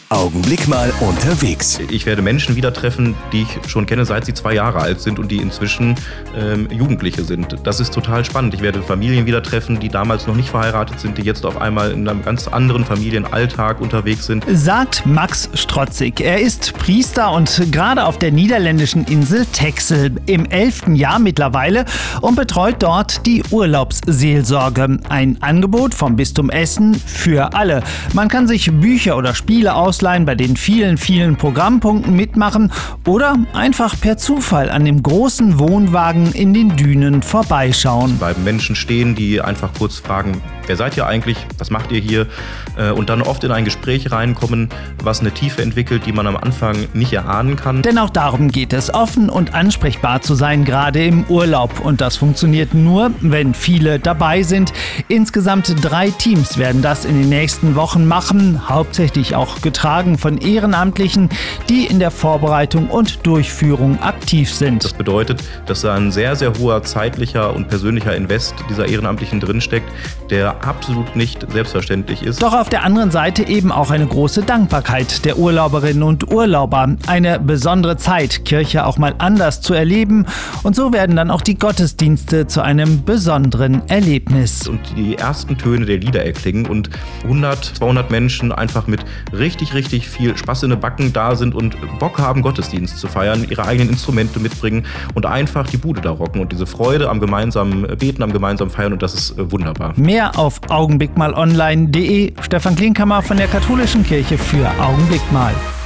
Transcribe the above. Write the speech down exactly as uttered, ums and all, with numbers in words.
Augenblick mal unterwegs. Ich werde Menschen wieder treffen, die ich schon kenne, seit sie zwei Jahre alt sind und die inzwischen ähm, Jugendliche sind. Das ist total spannend. Ich werde Familien wieder treffen, die damals noch nicht verheiratet sind, die jetzt auf einmal in einem ganz anderen Familienalltag unterwegs sind. Sagt Max Strotzig. Er ist Priester und gerade auf der niederländischen Insel Texel im elften Jahr mittlerweile und betreut dort die Urlaubsseelsorge. Ein Angebot vom Bistum Essen für alle. Man kann sich Bücher oder Spiele ausleihen, bei den vielen, vielen Programmpunkten mitmachen oder einfach per Zufall an dem großen Wohnwagen in den Dünen vorbeischauen. Es bleiben Menschen stehen, die einfach kurz fragen, wer seid ihr eigentlich, was macht ihr hier? Und dann oft in ein Gespräch reinkommen, was eine Tiefe entwickelt, die man am Anfang nicht erahnen kann. Denn auch darum geht es, offen und ansprechbar zu sein, gerade im Urlaub. Und das funktioniert nur, wenn viele dabei sind. Insgesamt drei Teams werden das in den nächsten Wochen machen, hauptsächlich auch getragen von Ehrenamtlichen, die in der Vorbereitung und Durchführung aktiv sind. Das bedeutet, dass da ein sehr, sehr hoher zeitlicher und persönlicher Invest dieser Ehrenamtlichen drinsteckt, der absolut nicht selbstverständlich ist. Doch auf der anderen Seite eben auch eine große Dankbarkeit der Urlauberinnen und Urlauber. Eine besondere Zeit, Kirche auch mal anders zu erleben. Und so werden dann auch die Gottesdienste zu einem besonderen Erlebnis. Und die ersten Töne der Lieder erklingen und hundert, zweihundert Menschen einfach mit richtig, richtig viel Spaß in den Backen da sind und Bock haben, Gottesdienst zu feiern, ihre eigenen Instrumente mitbringen und einfach die Bude da rocken und diese Freude am gemeinsamen Beten, am gemeinsamen Feiern, und das ist wunderbar. Mehr auf augenblickmalonline punkt de. Stefan Klinkhammer von der Katholischen Kirche für Augenblick mal.